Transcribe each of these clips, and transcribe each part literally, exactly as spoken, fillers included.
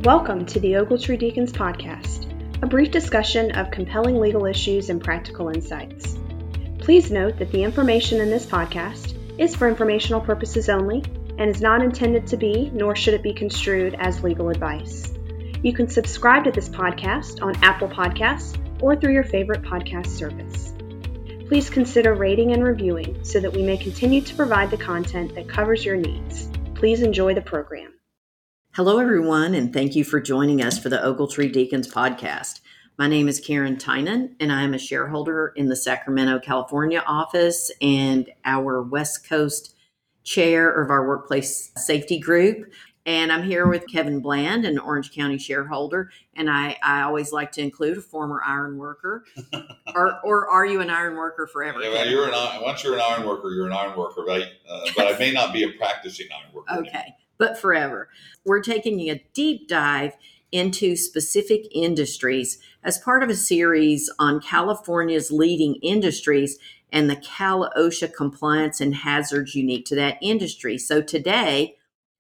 Welcome to the Ogletree Deacons Podcast, a brief discussion of compelling legal issues and practical insights. Please note that the information in this podcast is for informational purposes only and is not intended to be, nor should it be construed as legal advice. You can subscribe to this podcast on Apple Podcasts or through your favorite podcast service. Please consider rating and reviewing so that we may continue to provide the content that covers your needs. Please enjoy the program. Hello, everyone, and thank you for joining us for the Ogletree Deacons podcast. My name is Karen Tynan, and I am a shareholder in the Sacramento, California office and our West Coast chair of our workplace safety group. And I'm here with Kevin Bland, an Orange County shareholder, and I, I always like to include a former iron worker. or, or are you an iron worker forever? Yeah, well, you're an, once you're an iron worker, you're an iron worker, right? Uh, but I may not be a practicing iron worker. Okay. Anymore. But forever. We're taking a deep dive into specific industries as part of a series on California's leading industries and the Cal-OSHA compliance and hazards unique to that industry. So today,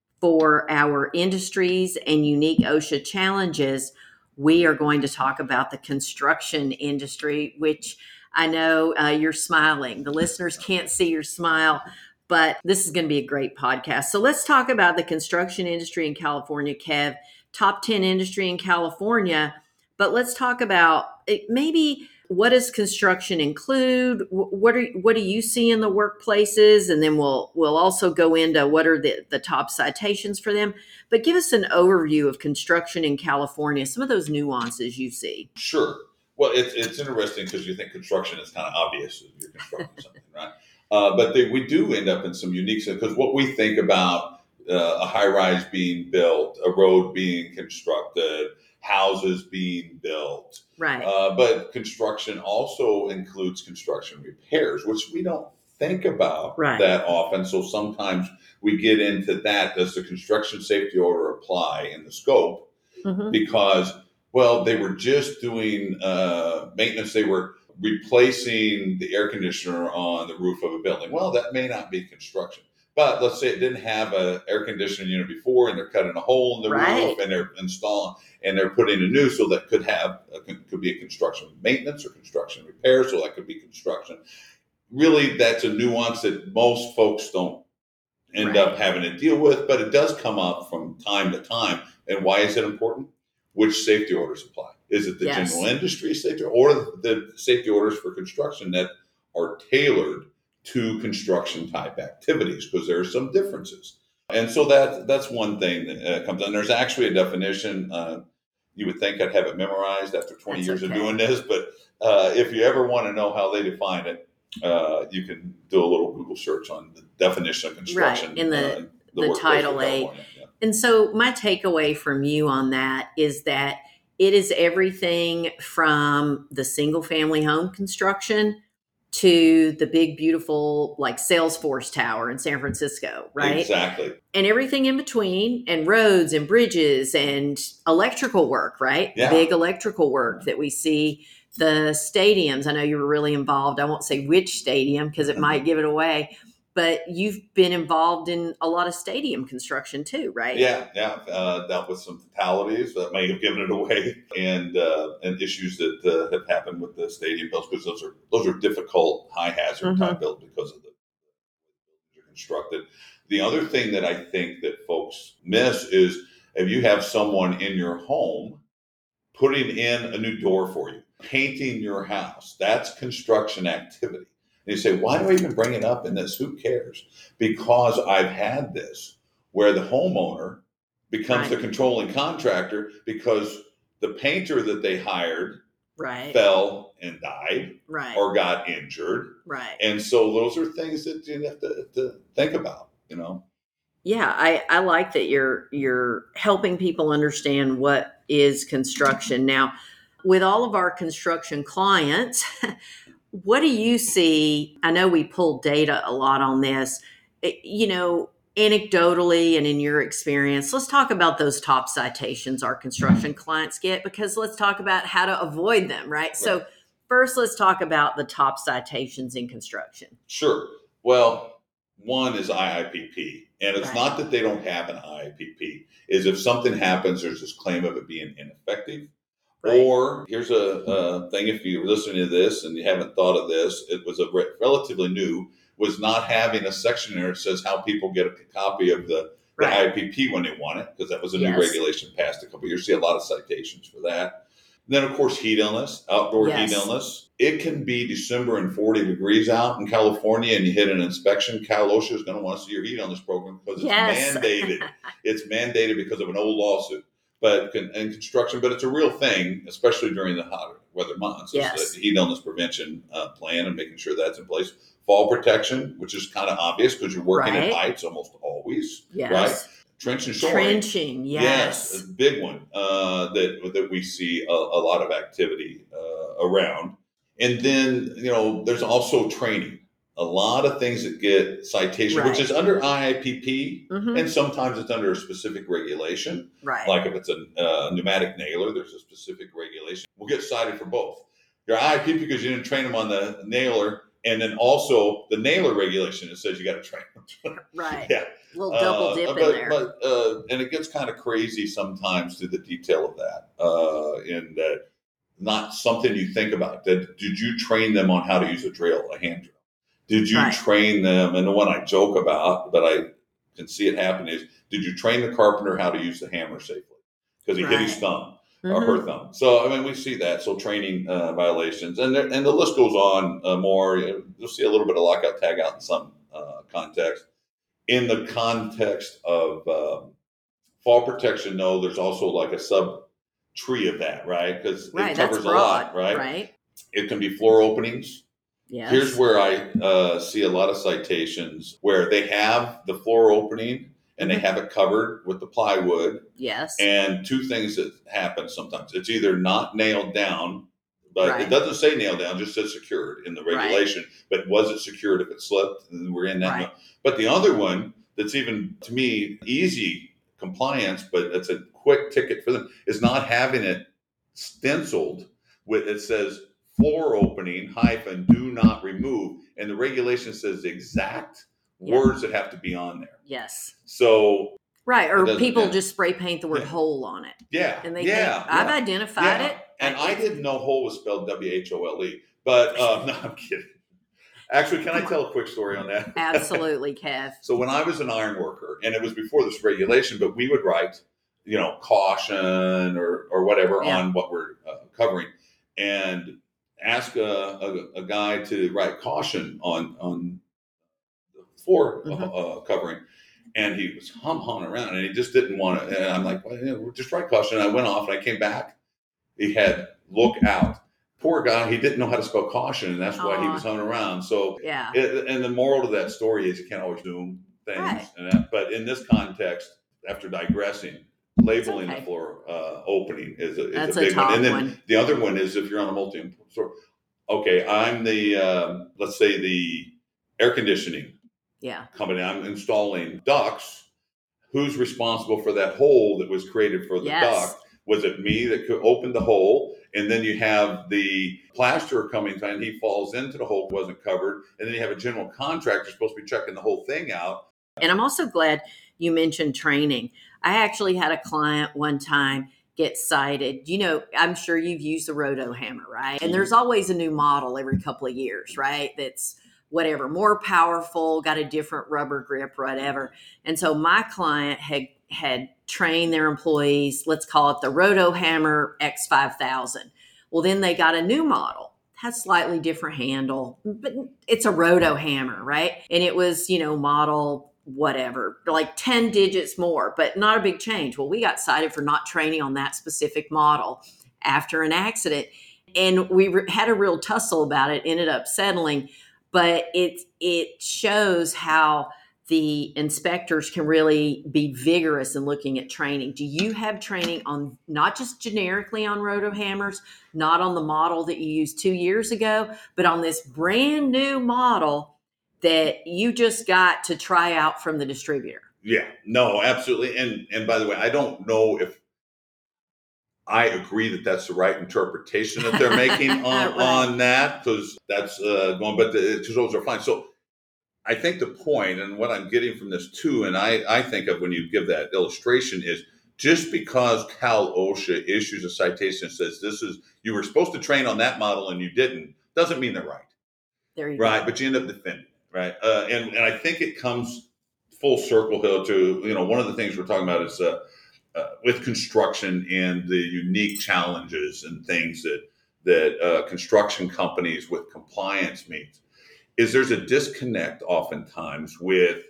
for our industries and unique OSHA challenges, we are going to talk about the construction industry, which I know uh, you're smiling. The listeners can't see your smile, but this is going to be a great podcast. So let's talk about the construction industry in California, Kev. Top ten industry in California. But let's talk about it, maybe what does construction include? What are what do you see in the workplaces? And then we'll we'll also go into what are the, the top citations for them. But give us an overview of construction in California, some of those nuances you see. Sure. Well, it's it's interesting because you think construction is kind of obvious if you're constructing something, right? Uh, but they, we do end up in some unique, because what we think about uh, a high rise being built, a road being constructed, houses being built. Right. Uh, but construction also includes construction repairs, which we don't think about right. that often. So sometimes we get into that. Does the construction safety order apply in the scope? Mm-hmm. Because, well, they were just doing uh, maintenance. They were replacing the air conditioner on the roof of a building. Well, that may not be construction. But let's say it didn't have an air conditioning unit before, and they're cutting a hole in the right. roof, and they're installing, and they're putting a new, so that could have a, could be a construction maintenance or construction repair, so that could be construction. Really, that's a nuance that most folks don't end right. up having to deal with, but it does come up from time to time. And why is it important? Which safety orders apply? Is it the yes. general industry safety or the safety orders for construction that are tailored to construction type activities? Because there are some differences. And so that that's one thing that uh, comes in. There's actually a definition. Uh, you would think I'd have it memorized after twenty that's years okay. of doing this. But uh, if you ever want to know how they define it, uh, you can do a little Google search on the definition of construction. Right. In the, uh, the, the Title A. Yeah. And so my takeaway from you on that is that it is everything from the single family home construction to the big, beautiful, like Salesforce Tower in San Francisco, right? Exactly. And everything in between, and roads and bridges and electrical work, right? Yeah. Big electrical work that we see. The stadiums, I know you were really involved. I won't say which stadium because it might give it away. But you've been involved in a lot of stadium construction too, right? Yeah, yeah. Uh, dealt with some fatalities that may have given it away, and uh, and issues that uh, have happened with the stadium builds, because those are those are difficult, high hazard Mm-hmm. type builds because of the they're constructed. The other thing that I think that folks miss is if you have someone in your home putting in a new door for you, painting your house, that's construction activity. And you say, why do I even bring it up in this? Who cares? Because I've had this where the homeowner becomes right. the controlling contractor because the painter that they hired right. fell and died right. or got injured. Right. And so those are things that you have to, to think about, you know? Yeah, I, I like that you're you're helping people understand what is construction. Now, with all of our construction clients, what do you see? I know we pull data a lot on this, it, you know, anecdotally and in your experience. Let's talk about those top citations our construction clients get, because let's talk about how to avoid them, right? right. So first, let's talk about the top citations in construction. Sure. Well, one is I I P P. And it's Right. not that they don't have an I P P, is if something happens, there's this claim of it being ineffective. Right. Or here's a, a thing, if you're listening to this and you haven't thought of this, it was a re- relatively new, was not having a section there that says how people get a copy of the, the Right. I P P when they want it, because that was a Yes. new regulation passed a couple of years. See a lot of citations for that. Then, of course, heat illness, outdoor Yes. heat illness. It can be December and forty degrees out in California and you hit an inspection. Cal OSHA is going to want to see your heat illness program because it's Yes. mandated. It's mandated because of an old lawsuit. But in construction, but it's a real thing, especially during the hotter weather months. Yes. It's the heat illness prevention uh, plan and making sure that's in place. Fall protection, which is kind of obvious because you're working Right. at heights almost always, Yes. right? Trench and shoring. Trenching. Yes. Yes, a big one uh, that that we see a, a lot of activity uh, around. And then, you know, there's also training. A lot of things that get citation, Right. which is under I I P P, Mhm. and sometimes it's under a specific regulation. Right. Like if it's a uh, pneumatic nailer, there's a specific regulation. We'll get cited for both. Your I I P P because you didn't train them on the nailer, and then also the nailer regulation that says you got to train them. Right. Yeah. A little double Uh, dip but, in there. But uh, and it gets kind of crazy sometimes to the detail of that. Uh, in that, not something you think about. That did you train them on how to use a drill, a hand drill? Did you Right. train them? And the one I joke about, but I can see it happen is, did you train the carpenter how to use the hammer safely? Because he hit his Right. thumb or Mhm. her thumb. So I mean, we see that. So training uh, violations, and there, and the list goes on uh, more. You'll see a little bit of lockout tagout in some uh, context. In the context of um, fall protection, no, there's also like a sub tree of that, right? Because Right. it That's covers a broad. lot, right? Right. It can be floor openings. Yes. Here's where I uh, see a lot of citations where they have the floor opening and they Mhm. have it covered with the plywood. Yes. And two things that happen sometimes. It's either not nailed down, but Right. it doesn't say nailed down, just says secured in the Right. regulation. But was it secured if it slipped? And we're in that. Right. But the other one that's even, to me, easy compliance, but it's a quick ticket for them, is not having it stenciled with, it says floor opening hyphen do not remove. And the regulation says the exact Yeah. words that have to be on there. Yes. So, Right. It Or doesn't- people yeah. just spray paint the word Yeah. hole on it. yeah. And they yeah, think, I've yeah. identified Yeah. it. And I didn't know hole was spelled W H O L E. But um, no, I'm kidding. Actually, can I tell a quick story on that? Absolutely, Kev. So when I was an iron worker, and it was before this regulation, but we would write, you know, caution or or whatever Yeah. on what we're uh, covering, and ask a, a, a guy to write caution on on the floor Mhm. uh, uh, covering. And he was hum humming around, and he just didn't want to. And I'm like, well, you know, just write caution. And I went off, and I came back. He had look out. Poor guy, he didn't know how to spell caution, and that's why he was Aw. humming around. So, Yeah. it, and the moral to that story is you can't always do things. Right. And that, but in this context, after digressing, labeling okay. the floor uh, opening is a, is That's a a big one. top And then one. the other one is if you're on a multi store. Okay, I'm the um, let's say the air conditioning Yeah. company. I'm installing ducts. Who's responsible for that hole that was created for the Yes. duct? Was it me that could open the hole? And then you have the plasterer coming and he falls into the hole, wasn't covered. And then you have a general contractor supposed to be checking the whole thing out. And I'm also glad you mentioned training. I actually had a client one time get cited. You know, I'm sure you've used the Roto Hammer, right? And there's always a new model every couple of years, right? That's whatever, more powerful, got a different rubber grip, whatever. And so my client had had trained their employees, let's call it the Roto Hammer X five thousand. Well, then they got a new model, had slightly different handle, but it's a Roto Hammer, right? And it was, you know, model whatever, like ten digits more, but not a big change. Well, we got cited for not training on that specific model after an accident. And we re- had a real tussle about it, ended up settling, but it, it shows how the inspectors can really be vigorous in looking at training. Do you have training on not just generically on Roto Hammers, not on the model that you used two years ago, but on this brand new model that you just got to try out from the distributor? Yeah, no, absolutely. And and by the way, I don't know if I agree that that's the right interpretation that they're making on, Right. on that, because that's uh, going, but the, those are fine. So I think the point, and what I'm getting from this too, and I, I think of when you give that illustration is just because Cal OSHA issues a citation that says this is, you were supposed to train on that model and you didn't, doesn't mean they're right. There you right, go. but you end up defending it, right? Uh, and, and I think it comes full circle here to, you know, one of the things we're talking about is uh, uh, with construction and the unique challenges and things that, that uh, construction companies with compliance meet. Is there's a disconnect oftentimes with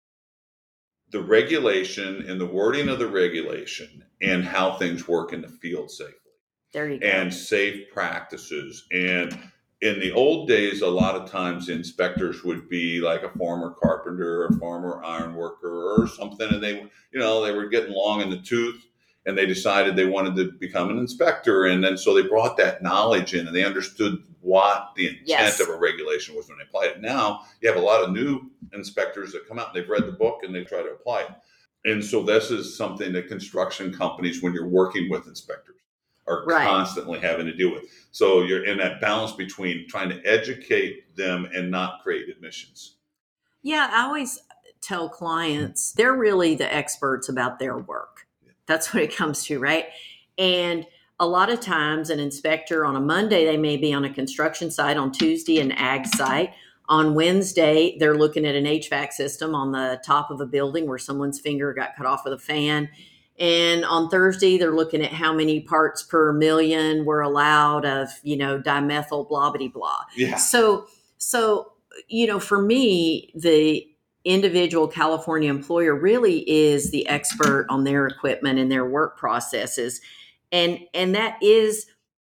the regulation and the wording of the regulation and how things work in the field safely. There you go. And safe practices. And in the old days, a lot of times inspectors would be like a former carpenter, a former iron worker or something. And they, you know, they were getting long in the tooth and they decided they wanted to become an inspector. And then so they brought that knowledge in and they understood what the intent Yes. of a regulation was when they applied it. Now you have a lot of new inspectors that come out and they've read the book and they try to apply it. And so this is something that construction companies, when you're working with inspectors, are Right. constantly having to deal with. So you're in that balance between trying to educate them and not create admissions. Yeah, I always tell clients they're really the experts about their work. That's what it comes to, right? And a lot of times an inspector on a Monday, they may be on a construction site, on Tuesday an ag site. On Wednesday, they're looking at an H V A C system on the top of a building where someone's finger got cut off with a fan. And on Thursday, they're looking at how many parts per million were allowed of, you know, dimethyl blah, blah, blah. Yeah. So, so, you know, for me, the individual California employer really is the expert on their equipment and their work processes. And, and that is,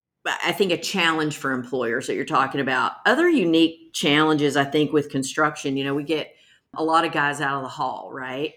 I think, a challenge for employers that you're talking about. Other unique challenges, I think, with construction, you know, we get a lot of guys out of the hall, right?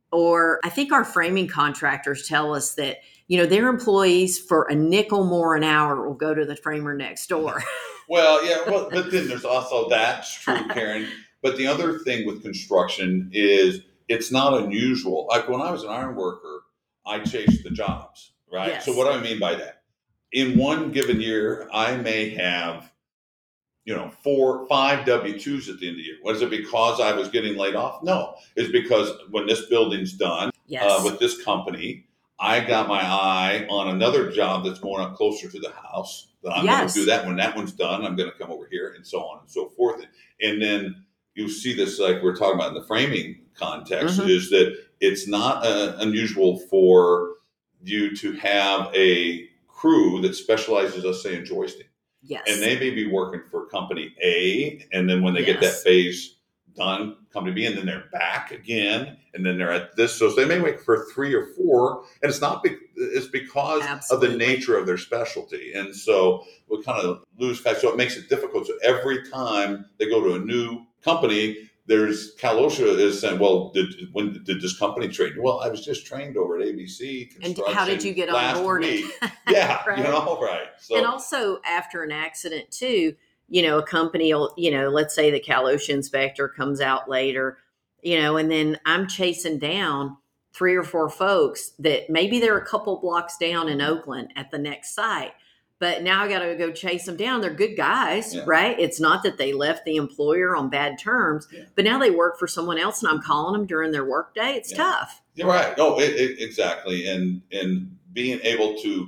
Or I think our framing contractors tell us that, you know, their employees for a nickel more an hour will go to the framer next door. Well, yeah, well, but then there's also that's true, Karen. But the other thing with construction is it's not unusual. Like when I was an iron worker, I chased the jobs, right? Yes. So what do I mean by that? In one given year, I may have, you know, four, five W two's at the end of the year. Was it because I was getting laid off? No. It's because when this building's done Yes. uh, with this company, I got my eye on another job that's going up closer to the house. That I'm Yes. going to do that. When that one's done, I'm going to come over here and so on and so forth. And then you see this, like we're talking about in the framing context, Mhm. is that it's not uh, unusual for you to have a crew that specializes, let's say, in joisting. Yes. And they may be working for company A, and then when they get that Yes. phase done, company B, and then they're back again, and then they're at this. So they may work for three or four, and it's not be, it's because Absolutely. of the nature of their specialty. And so we kind of lose fact. So it makes it difficult. So every time they go to a new company, there's Cal OSHA is saying, well, did when did this company train you? Well, I was just trained over at A B C Construction. And how did you get on last board? week. Yeah, Right. you know, right. So, And also after an accident too, you know, a company will, you know, let's say the Cal OSHA inspector comes out later, you know, and then I'm chasing down three or four folks that maybe they're a couple blocks down in Oakland at the next site. But now I got to go chase them down. They're good guys, Yeah. right? It's not that they left the employer on bad terms, Yeah. but now they work for someone else and I'm calling them during their work day. It's Yeah. tough. You're right. No, it, it, exactly. And and being able to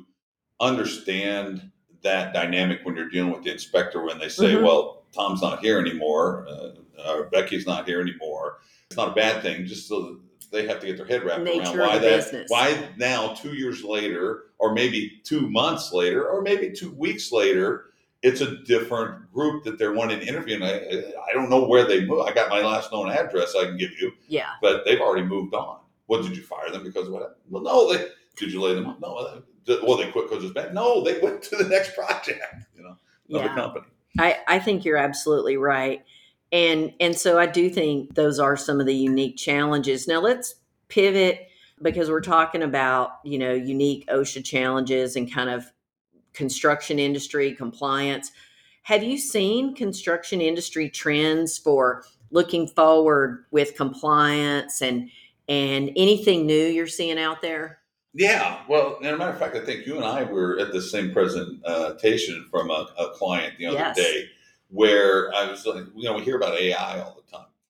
understand that dynamic when you're dealing with the inspector, when they say, Mhm. well, Tom's not here anymore, uh, or Becky's not here anymore. It's not a bad thing, just so that they have to get their head wrapped Nature around of why the that, business. why now two years later, or maybe two months later, or maybe two weeks later, it's a different group that they're wanting to interview. And I, I don't know where they moved. I got my last known address I can give you, Yeah. but they've already moved on. What, did you fire them because of what happened? Well, no, they, did you lay them off? No, they, well, they quit because it's bad. No, they went to the next project, you know, another Yeah. company. I, I think you're absolutely right. And and so I do think those are some of the unique challenges. Now let's pivot because we're talking about, you know, unique OSHA challenges and kind of construction industry compliance. Have you seen construction industry trends for looking forward with compliance and and anything new you're seeing out there? Yeah, well, as a matter of fact, I think you and I were at the same presentation from a, a client the other Yes. day where I was like, you know, we hear about A I all the time.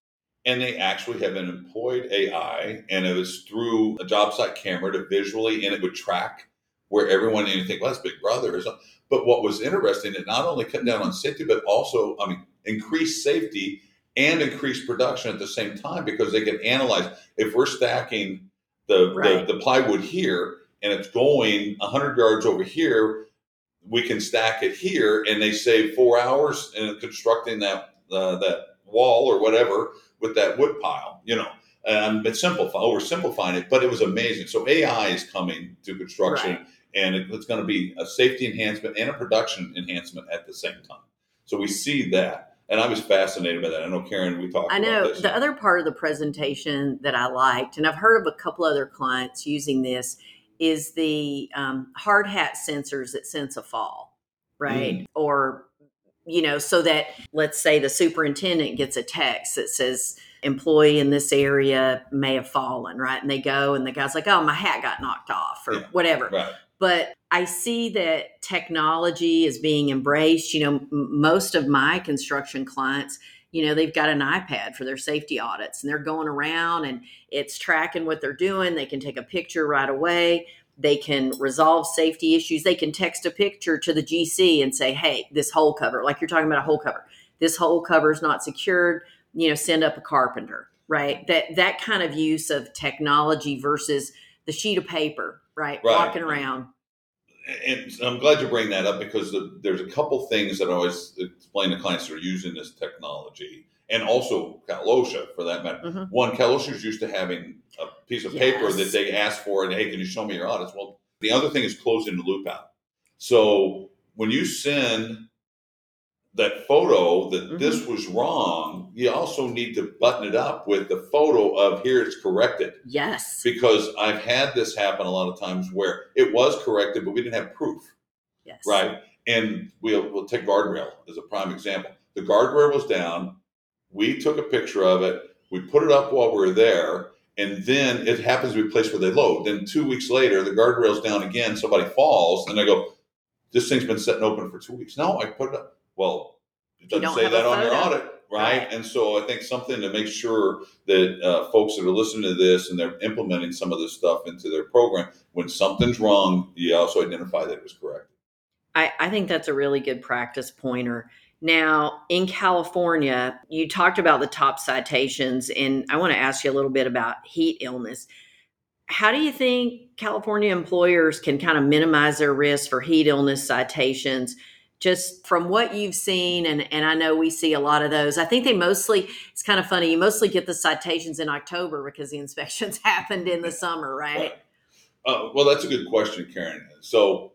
And they actually have an employed A I, and it was through a job site camera to visually, and it would track where everyone, and you think, well, that's Big Brother or something. But what was interesting, it not only cut down on safety, but also, I mean, increased safety and increased production at the same time, because they can analyze if we're stacking the, Right. the, the plywood here and it's going one hundred yards over here, we can stack it here, and they save four hours in constructing that uh, that wall or whatever with that wood pile, you know. Um, it's simplifying, oversimplifying it, but it was amazing. So A I is coming to construction, Right. and it, it's going to be a safety enhancement and a production enhancement at the same time. So we see that, and I was fascinated by that. I know, Karen, we talked I about know this. the other part of the presentation that I liked, and I've heard of a couple other clients using this, is the um, hard hat sensors that sense a fall, right? Mm. Or, you know, so that, let's say the superintendent gets a text that says employee in this area may have fallen, right? And they go and the guy's like, oh, my hat got knocked off or Yeah. whatever. Right. But I see that technology is being embraced. You know, m- most of my construction clients, you know, they've got an iPad for their safety audits, and they're going around and it's tracking what they're doing. They can take a picture right away. They can resolve safety issues. They can text a picture to the G C and say, hey, this hole cover, like you're talking about a hole cover, this hole cover is not secured, you know, send up a carpenter, right? That, that kind of use of technology versus the sheet of paper, right? Right. Walking around. And I'm glad you bring that up, because the, there's a couple things that I always explain to clients that are using this technology, and also Cal OSHA for that matter. Mm-hmm. One, Cal OSHA is used to having a piece of paper Yes. that they ask for, and hey, can you show me your audits? Well, the other thing is closing the loop out. So when you send that photo that Mm-hmm. this was wrong, you also need to button it up with the photo of here it's corrected. Yes. Because I've had this happen a lot of times where it was corrected, but we didn't have proof. Yes. Right. And we'll, we'll take guardrail as a prime example. The guardrail was down. We took a picture of it. We put it up while we were there. And then it happens to be a place where they load. Then two weeks later, the guardrail's down again. Somebody falls, and they go, this thing's been sitting open for two weeks. No, I put it up. Well, it You doesn't don't say have a that on your photo. audit. Right? Right. And so I think something to make sure that uh, folks that are listening to this and they're implementing some of this stuff into their program, when something's wrong, you also identify that it was correct. I, I think that's a really good practice pointer. Now, in California, you talked about the top citations, and I want to ask you a little bit about heat illness. How do you think California employers can kind of minimize their risk for heat illness citations? Just from what you've seen, and, and I know we see a lot of those. I think they mostly, it's kind of funny, you mostly get the citations in October because the inspections happened in the summer, right? Right. Uh, well, that's a good question, Karen. So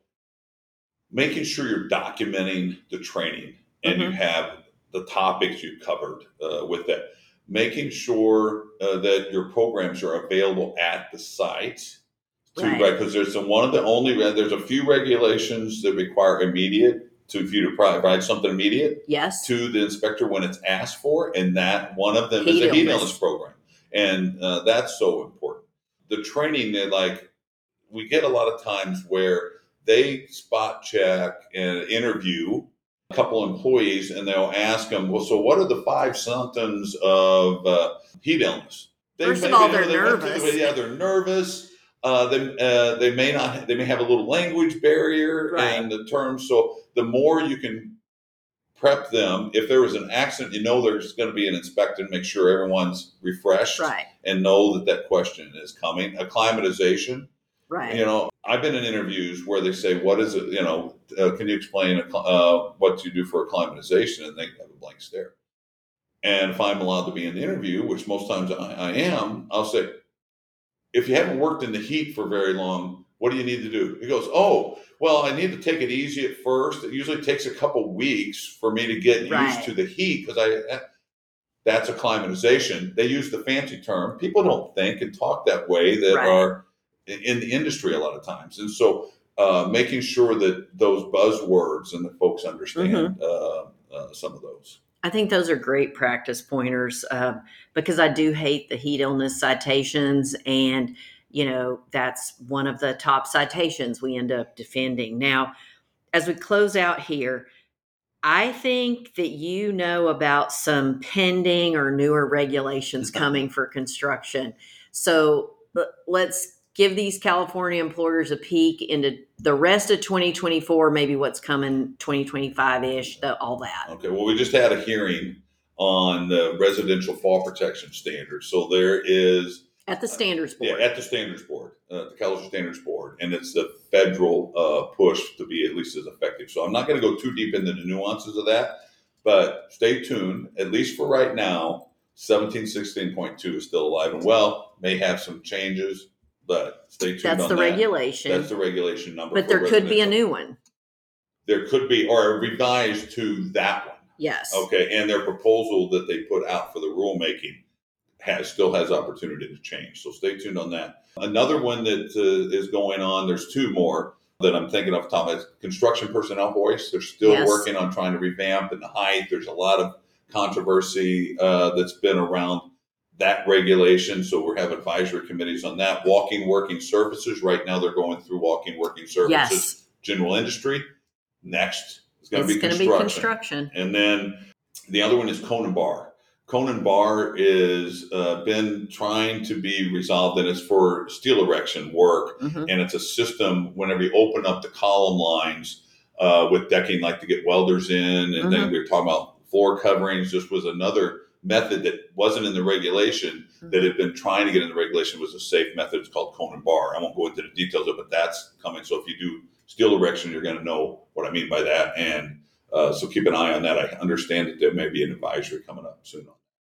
making sure you're documenting the training and Mhm. you have the topics you covered uh, with that. Making sure uh, that your programs are available at the site. To, Right. right, because there's a, one of the only, there's a few regulations that require immediate, to if you to provide something immediate Yes. to the inspector when it's asked for, and that one of them Heat is a heat illness. illness program, and uh, that's so important. The training, that like we get a lot of times where they spot check and interview a couple employees, and they'll ask them, well, so what are the five symptoms of uh, heat illness? They First of maybe- all, they're they went through nervous. the- yeah, they're nervous. Uh, they, uh, they may not. They may have a little language barrier Right. and the terms. So the more you can prep them, if there was an accident, you know there's going to be an inspection. Make sure everyone's refreshed Right. and know that that question is coming. Acclimatization. Right. You know, I've been in interviews where they say, "What is it? You know, uh, can you explain uh, what you do for acclimatization?" And they have a blank stare. And if I'm allowed to be in the interview, which most times I, I am, I'll say, if you haven't worked in the heat for very long, what do you need to do? He goes, oh, well, I need to take it easy at first. It usually takes a couple weeks for me to get Right. used to the heat, because I that's acclimatization. They use the fancy term. People don't think and talk that way that Right. are in the industry a lot of times. And so uh, making sure that those buzzwords and that folks understand uh, uh, some of those. I think those are great practice pointers um, because I do hate the heat illness citations. And, you know, that's one of the top citations we end up defending. Now, as we close out here, I think that you know about some pending or newer regulations coming for construction. So l- let's give these California employers a peek into the rest of twenty twenty-four, maybe what's coming twenty twenty-five-ish, the, all that. Okay, well, we just had a hearing on the residential fall protection standards. So there is At the standards board. Yeah, at the standards board, uh, the California Standards Board, and it's the federal uh, push to be at least as effective. So I'm not going to go too deep into the nuances of that, but stay tuned. At least for right now, seventeen sixteen point two is still alive and well. May have some changes, but stay tuned. That's on the that. regulation. That's the regulation number. But there could be a new one. There could be, or a revised to that one. Yes. Okay, and their proposal that they put out for the rulemaking has still has opportunity to change. So stay tuned on that. Another one that uh, is going on, there's two more that I'm thinking off the top of my head. Construction personnel voice. They're still Yes. working on trying to revamp and the height. There's a lot of controversy uh, that's been around that regulation. So we're having advisory committees on that. Walking working surfaces. Right now they're going through walking working surfaces. Yes. General industry. Next is going to It's be going to construction. be construction. And then the other one is Conan Bar. Conan Bar is uh, been trying to be resolved, and it's for steel erection work. Mm-hmm. And it's a system whenever you open up the column lines uh, with decking, like to get welders in. And Mm-hmm. then we were talking about floor coverings. This was another method that wasn't in the regulation Mm-hmm. that had been trying to get in the regulation. Was a safe method. It's called Conan Bar. I won't go into the details of it, but that's coming. So if you do steel erection, you're going to know what I mean by that. And uh, so keep an eye on that. I understand that there may be an advisory coming up soon.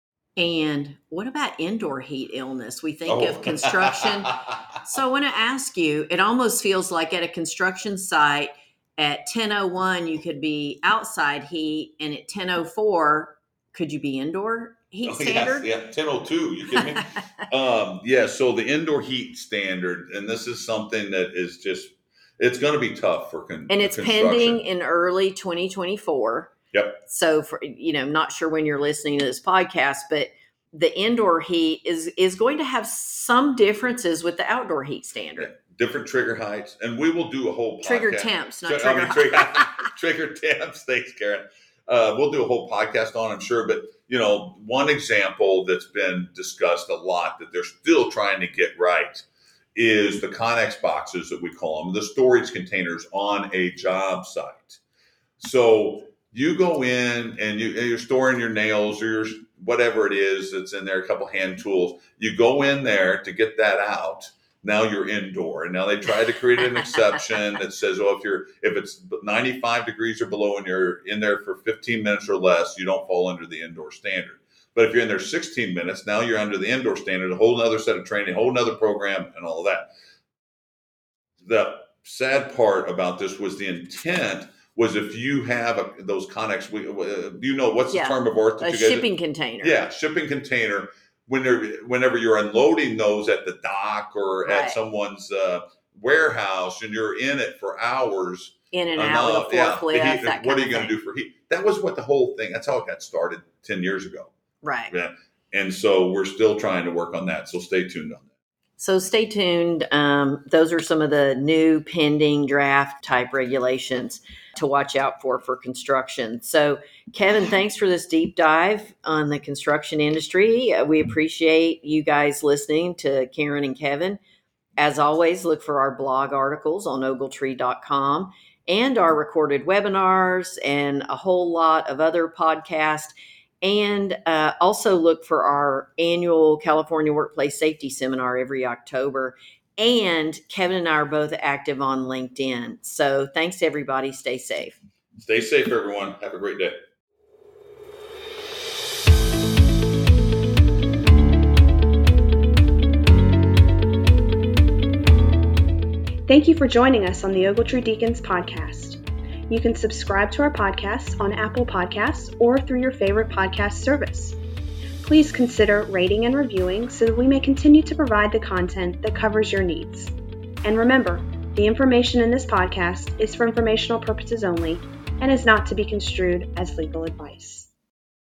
And what about indoor heat illness? We think Oh. of construction. So I want to ask you, it almost feels like at a construction site at ten oh one, you could be outside heat, and at ten oh four, could you be indoor heat Oh, standard? yes, yeah, ten oh two. You kidding me? um, yeah. So the indoor heat standard, and this is something that is just, it's going to be tough for con- And it's construction. pending in early twenty twenty-four. Yep. So for, you know, not sure when you're listening to this podcast, but the indoor heat is is going to have some differences with the outdoor heat standard. Yeah. Different trigger heights, and we will do a whole podcast. Trigger temps, not Tri- trigger I mean, trigger, trigger temps. Thanks, Karen. Uh, we'll do a whole podcast on, I'm sure. But you know, one example that's been discussed a lot that they're still trying to get right is the Connex boxes that we call them, the storage containers on a job site. So you go in and you, you're storing your nails or your whatever it is that's in there, a couple hand tools. You go in there to get that out. Now you're indoor, and now they tried to create an exception that says, "Oh, if you're if it's ninety-five degrees or below, and you're in there for fifteen minutes or less, you don't fall under the indoor standard." But if you're in there sixteen minutes, now you're under the indoor standard, a whole other set of training, a whole other program, and all of that. The sad part about this was the intent was if you have a, those Connex, we, uh, you know, what's Yeah. the term of art? That A you guys shipping container. Yeah, shipping container. When they're, whenever you're unloading those at the dock or Right. at someone's uh, warehouse, and you're in it for hours, In and enough, out with a yeah, forklift, the heat, that kind what are of you going to thing. do for heat? That was what the whole thing. That's how it got started ten years ago. Right. Yeah, and so we're still trying to work on that. So stay tuned on that. So stay tuned. Um, those are some of the new pending draft type regulations to watch out for for construction. So Kevin, thanks for this deep dive on the construction industry. Uh, we appreciate you guys listening to Karen and Kevin. As always, look for our blog articles on ogletree dot com and our recorded webinars and a whole lot of other podcasts. And uh, also look for our annual California Workplace Safety Seminar every October. And Kevin and I are both active on LinkedIn. So thanks, everybody. Stay safe. Stay safe, everyone. Have a great day. Thank you for joining us on the Ogletree Deacons podcast. You can subscribe to our podcasts on Apple Podcasts or through your favorite podcast service. Please consider rating and reviewing so that we may continue to provide the content that covers your needs. And remember, the information in this podcast is for informational purposes only and is not to be construed as legal advice.